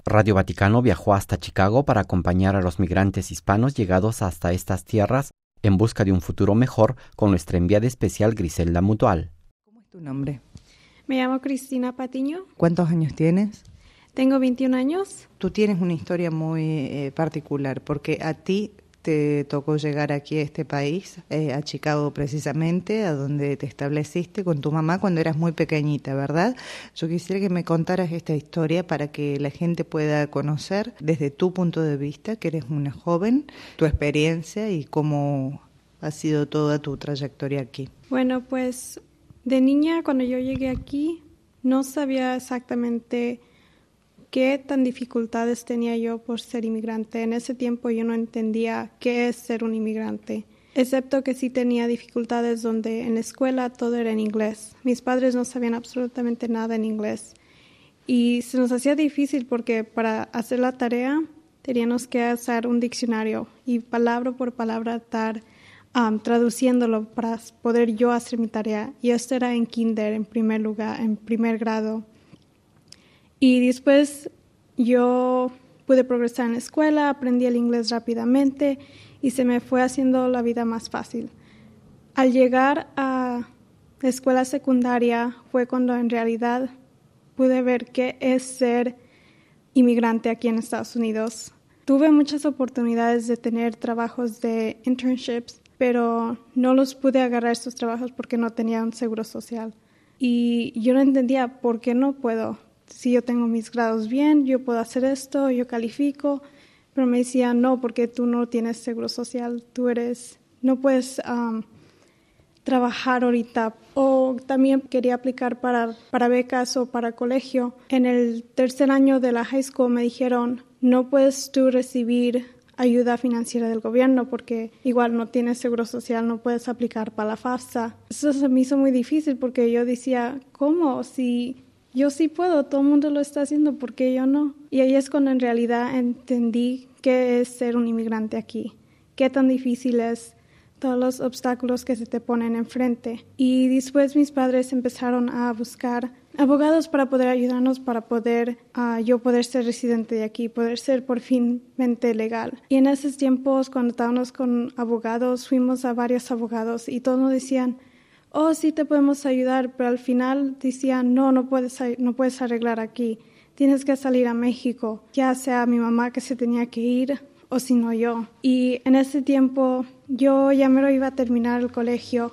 Radio Vaticano viajó hasta Chicago para acompañar a los migrantes hispanos llegados hasta estas tierras en busca de un futuro mejor con nuestra enviada especial Griselda Mutual. ¿Cómo es tu nombre? Me llamo Cristina Patiño. ¿Cuántos años tienes? Tengo 21 años. Tú tienes una historia muy particular porque a ti te tocó llegar aquí a este país, a Chicago precisamente, a donde te estableciste con tu mamá cuando eras muy pequeñita, ¿verdad? Yo quisiera que me contaras esta historia para que la gente pueda conocer desde tu punto de vista, que eres una joven, tu experiencia y cómo ha sido toda tu trayectoria aquí. Bueno, pues de niña cuando yo llegué aquí no sabía exactamente qué tan dificultades tenía yo por ser inmigrante. En ese tiempo yo no entendía qué es ser un inmigrante, excepto que sí tenía dificultades donde en la escuela todo era en inglés. Mis padres no sabían absolutamente nada en inglés y se nos hacía difícil porque para hacer la tarea teníamos que usar un diccionario y palabra por palabra estar traduciéndolo para poder yo hacer mi tarea. Y esto era en kinder, en primer grado. Y después yo pude progresar en la escuela, aprendí el inglés rápidamente y se me fue haciendo la vida más fácil. Al llegar a la escuela secundaria fue cuando en realidad pude ver qué es ser inmigrante aquí en Estados Unidos. Tuve muchas oportunidades de tener trabajos de internships, pero no los pude agarrar estos trabajos porque no tenía un seguro social. Y yo no entendía por qué no puedo. Si yo tengo mis grados bien, yo puedo hacer esto, yo califico, pero me decían, no, porque tú no tienes seguro social, no puedes trabajar ahorita. O también quería aplicar para becas o para colegio. En el tercer año de la high school me dijeron, no puedes tú recibir ayuda financiera del gobierno porque igual no tienes seguro social, no puedes aplicar para la FAFSA. Eso se me hizo muy difícil porque yo decía, ¿cómo? Si yo sí puedo, todo el mundo lo está haciendo, ¿por qué yo no? Y ahí es cuando en realidad entendí qué es ser un inmigrante aquí, qué tan difícil es, todos los obstáculos que se te ponen enfrente. Y después mis padres empezaron a buscar abogados para poder ayudarnos, para poder yo poder ser residente de aquí, poder ser por finmente legal. Y en esos tiempos, cuando estábamos con abogados, fuimos a varios abogados y todos nos decían, oh, sí te podemos ayudar, pero al final decían, no puedes arreglar aquí, tienes que salir a México, ya sea mi mamá que se tenía que ir o si no yo. Y en ese tiempo yo ya me lo iba a terminar el colegio,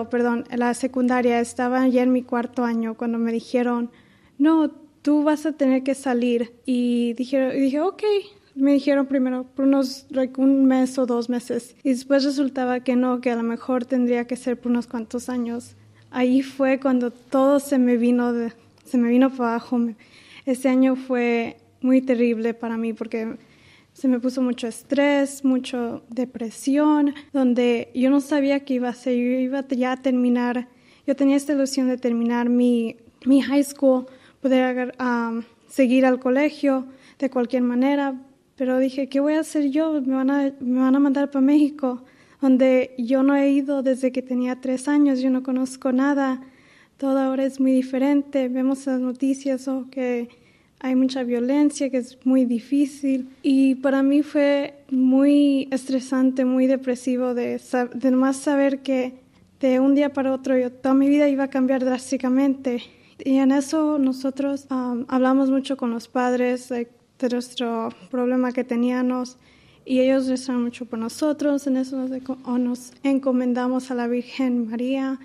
la secundaria, estaba ya en mi cuarto año cuando me dijeron, no, tú vas a tener que salir. Y dije, ok. Me dijeron primero por un mes o 2 meses y después resultaba que no, que a lo mejor tendría que ser por unos cuantos años. Ahí fue cuando todo se me vino para abajo. Ese año fue muy terrible para mí porque se me puso mucho estrés, mucha depresión, donde yo no sabía qué iba a hacer. Yo iba ya a terminar, yo tenía esta ilusión de terminar mi high school, poder seguir al colegio de cualquier manera. Pero dije, ¿qué voy a hacer yo? Me van a mandar para México, donde yo no he ido desde que tenía 3 años, yo no conozco nada. Todo ahora es muy diferente. Vemos las noticias que hay mucha violencia, que es muy difícil. Y para mí fue muy estresante, muy depresivo de nomás saber que de un día para otro toda mi vida iba a cambiar drásticamente. Y en eso nosotros hablamos mucho con los padres, de nuestro problema que teníamos y ellos rezaron mucho por nosotros. En eso nos encomendamos a la Virgen María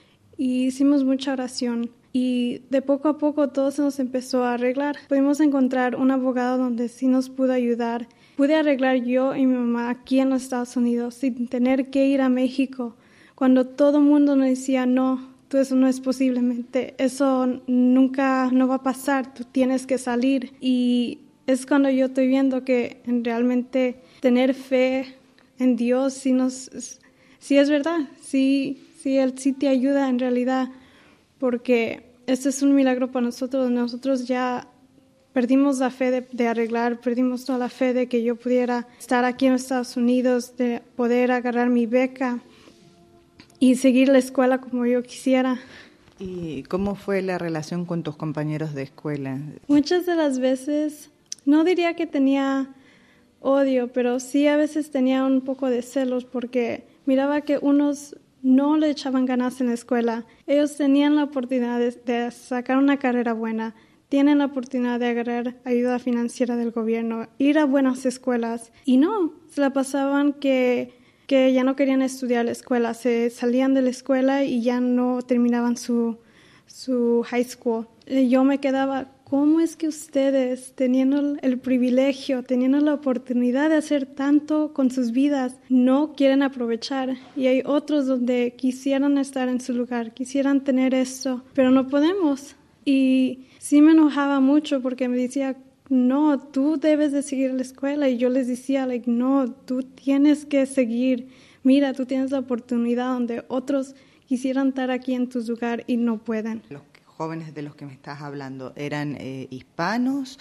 y hicimos mucha oración y de poco a poco todo se nos empezó a arreglar. Pudimos encontrar un abogado donde sí nos pudo ayudar. Pude arreglar yo y mi mamá aquí en los Estados Unidos sin tener que ir a México cuando todo el mundo nos decía no, eso no es posiblemente, eso nunca no va a pasar, tú tienes que salir. Y es cuando yo estoy viendo que realmente tener fe en Dios sí es verdad, sí Él sí te ayuda en realidad, porque este es un milagro para nosotros. Nosotros ya perdimos la fe de arreglar, perdimos toda la fe de que yo pudiera estar aquí en Estados Unidos, de poder agarrar mi beca y seguir la escuela como yo quisiera. ¿Y cómo fue la relación con tus compañeros de escuela? Muchas de las veces No diría que tenía odio, pero sí a veces tenía un poco de celos porque miraba que unos no le echaban ganas en la escuela. Ellos tenían la oportunidad de sacar una carrera buena, tienen la oportunidad de agarrar ayuda financiera del gobierno, ir a buenas escuelas y no, se la pasaban que ya no querían estudiar la escuela, se salían de la escuela y ya no terminaban su high school. Y yo me quedaba, ¿cómo es que ustedes, teniendo el privilegio, teniendo la oportunidad de hacer tanto con sus vidas, no quieren aprovechar? Y hay otros donde quisieran estar en su lugar, quisieran tener esto, pero no podemos. Y sí me enojaba mucho porque me decía, no, tú debes de seguir la escuela. Y yo les decía, no, tú tienes que seguir. Mira, tú tienes la oportunidad donde otros quisieran estar aquí en tu lugar y no pueden. Los jóvenes de los que me estás hablando, ¿eran hispanos,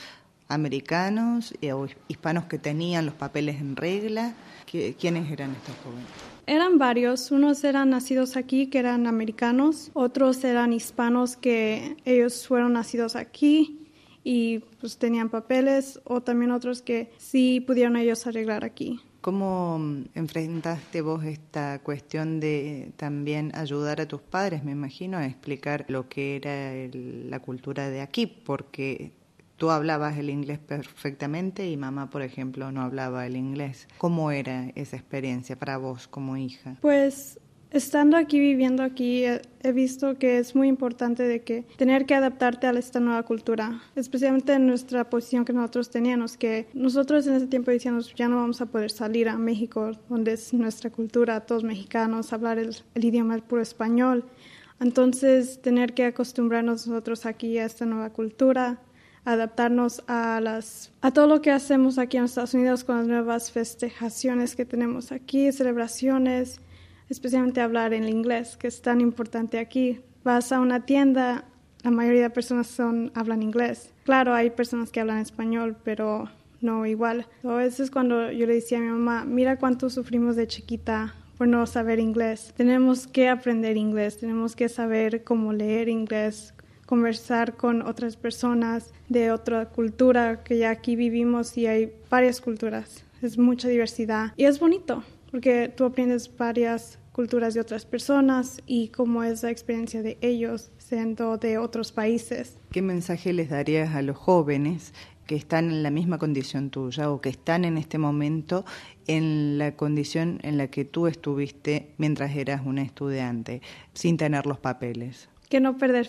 americanos o hispanos que tenían los papeles en regla? ¿Quiénes eran estos jóvenes? Eran varios, unos eran nacidos aquí, que eran americanos, otros eran hispanos que ellos fueron nacidos aquí y pues tenían papeles, o también otros que sí pudieron ellos arreglar aquí. ¿Cómo enfrentaste vos esta cuestión de también ayudar a tus padres, me imagino, a explicar lo que era la cultura de aquí? Porque tú hablabas el inglés perfectamente y mamá, por ejemplo, no hablaba el inglés. ¿Cómo era esa experiencia para vos como hija? Pues estando aquí, viviendo aquí, he visto que es muy importante de que tener que adaptarte a esta nueva cultura, especialmente en nuestra posición que nosotros teníamos, que nosotros en ese tiempo decíamos ya no vamos a poder salir a México, donde es nuestra cultura, todos mexicanos, hablar el idioma puro español. Entonces, tener que acostumbrarnos nosotros aquí a esta nueva cultura, adaptarnos a todo lo que hacemos aquí en Estados Unidos con las nuevas festejaciones que tenemos aquí, celebraciones, especialmente hablar en inglés, que es tan importante aquí. Vas a una tienda, la mayoría de personas hablan inglés. Claro, hay personas que hablan español, pero no igual. Eso es cuando yo le decía a mi mamá, mira cuánto sufrimos de chiquita por no saber inglés. Tenemos que aprender inglés, tenemos que saber cómo leer inglés, conversar con otras personas de otra cultura, que ya aquí vivimos y hay varias culturas. Es mucha diversidad y es bonito porque tú aprendes varias culturas de otras personas y cómo es la experiencia de ellos siendo de otros países. ¿Qué mensaje les darías a los jóvenes que están en la misma condición tuya o que están en este momento en la condición en la que tú estuviste mientras eras una estudiante, sin tener los papeles? Que no perder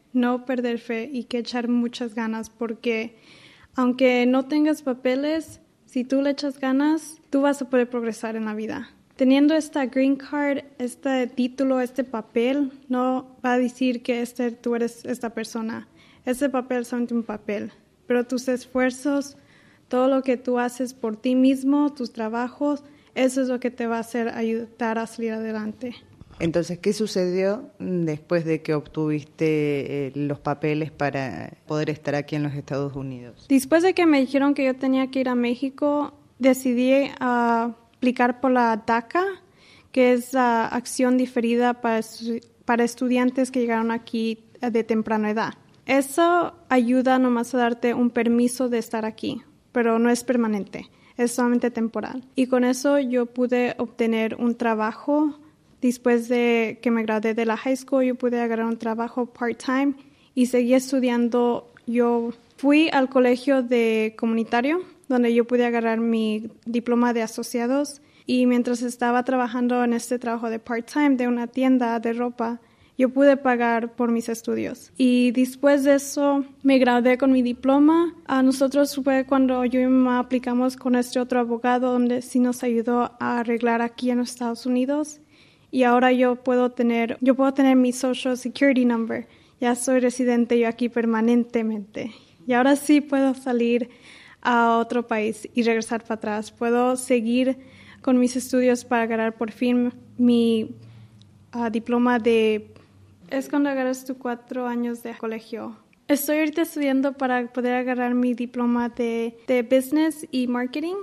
fe y que echar muchas ganas, porque aunque no tengas papeles, si tú le echas ganas, tú vas a poder progresar en la vida. Teniendo esta green card, este título, este papel, no va a decir que tú eres esta persona. Este papel es solamente un papel, pero tus esfuerzos, todo lo que tú haces por ti mismo, tus trabajos, eso es lo que te va a hacer ayudar a salir adelante. Entonces, ¿qué sucedió después de que obtuviste los papeles para poder estar aquí en los Estados Unidos? Después de que me dijeron que yo tenía que ir a México, decidí aplicar por la DACA, que es la acción diferida para estudiantes que llegaron aquí de temprana edad. Eso ayuda nomás a darte un permiso de estar aquí, pero no es permanente, es solamente temporal. Y con eso yo pude obtener un trabajo. Después de que me gradué de la high school, yo pude agarrar un trabajo part-time y seguí estudiando. Yo fui al colegio de comunitario, donde yo pude agarrar mi diploma de asociados. Y mientras estaba trabajando en este trabajo de part-time de una tienda de ropa, yo pude pagar por mis estudios. Y después de eso, me gradué con mi diploma. A nosotros fue cuando yo y mi mamá aplicamos con este otro abogado, donde sí nos ayudó a arreglar aquí en los Estados Unidos. Y ahora yo puedo tener mi Social Security Number. Ya soy residente yo aquí permanentemente. Y ahora sí puedo salir a otro país y regresar para atrás. Puedo seguir con mis estudios para agarrar por fin mi diploma de... Es cuando agarras tus 4 años de colegio. Estoy ahorita estudiando para poder agarrar mi diploma de Business y Marketing,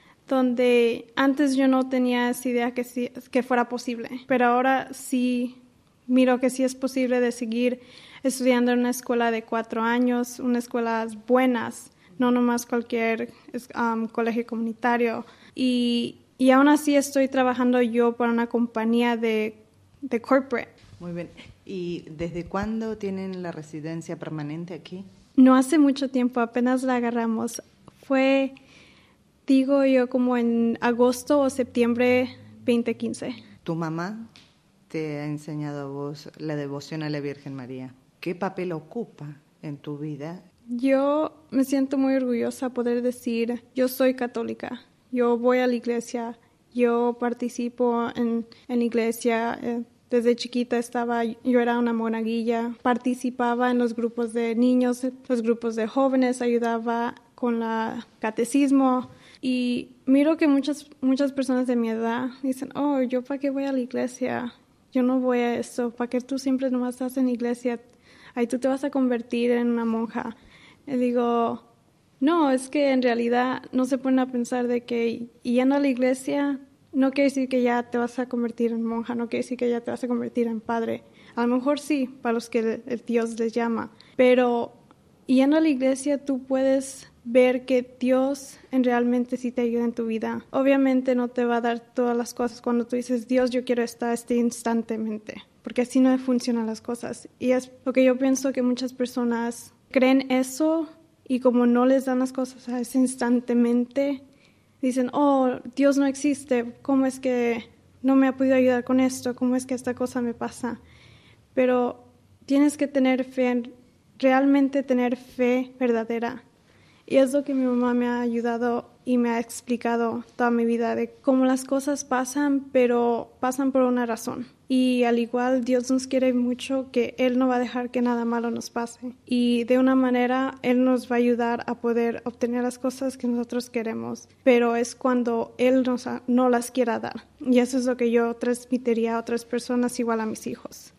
donde antes yo no tenía esa idea que fuera posible, pero ahora sí miro que sí es posible de seguir estudiando en una escuela de 4 años, unas escuelas buenas, no nomás cualquier colegio comunitario. Y aún así estoy trabajando yo para una compañía de corporate. Muy bien. ¿Y desde cuándo tienen la residencia permanente aquí? No hace mucho tiempo, apenas la agarramos. Fue, digo yo, como en agosto o septiembre 2015. ¿Tu mamá te ha enseñado a vos la devoción a la Virgen María? ¿Qué papel ocupa en tu vida? Yo me siento muy orgullosa poder decir, yo soy católica, yo voy a la iglesia, yo participo en la iglesia. Desde chiquita yo era una monaguilla, participaba en los grupos de niños, los grupos de jóvenes, ayudaba con el catecismo. Y miro que muchas personas de mi edad dicen, oh, ¿yo para qué voy a la iglesia? Yo no voy a eso, ¿para qué tú siempre nomás estás en la iglesia? Ahí tú te vas a convertir en una monja. Y digo, no, es que en realidad no se ponen a pensar de que yendo a la iglesia no quiere decir que ya te vas a convertir en monja, no quiere decir que ya te vas a convertir en padre. A lo mejor sí, para los que el Dios les llama, pero yendo a la iglesia tú puedes ver que Dios realmente sí te ayuda en tu vida. Obviamente no te va a dar todas las cosas cuando tú dices, Dios, yo quiero estar instantáneamente, porque así no funcionan las cosas. Y es lo que yo pienso, que muchas personas creen eso y como no les dan las cosas a ese instantáneamente, dicen, oh, Dios no existe, ¿cómo es que no me ha podido ayudar con esto? ¿Cómo es que esta cosa me pasa? Pero tienes que tener fe, realmente tener fe verdadera. Y es lo que mi mamá me ha ayudado y me ha explicado toda mi vida, de cómo las cosas pasan, pero pasan por una razón. Y al igual Dios nos quiere mucho, que Él no va a dejar que nada malo nos pase. Y de una manera Él nos va a ayudar a poder obtener las cosas que nosotros queremos. Pero es cuando Él no las quiera dar. Y eso es lo que yo transmitiría a otras personas, igual a mis hijos.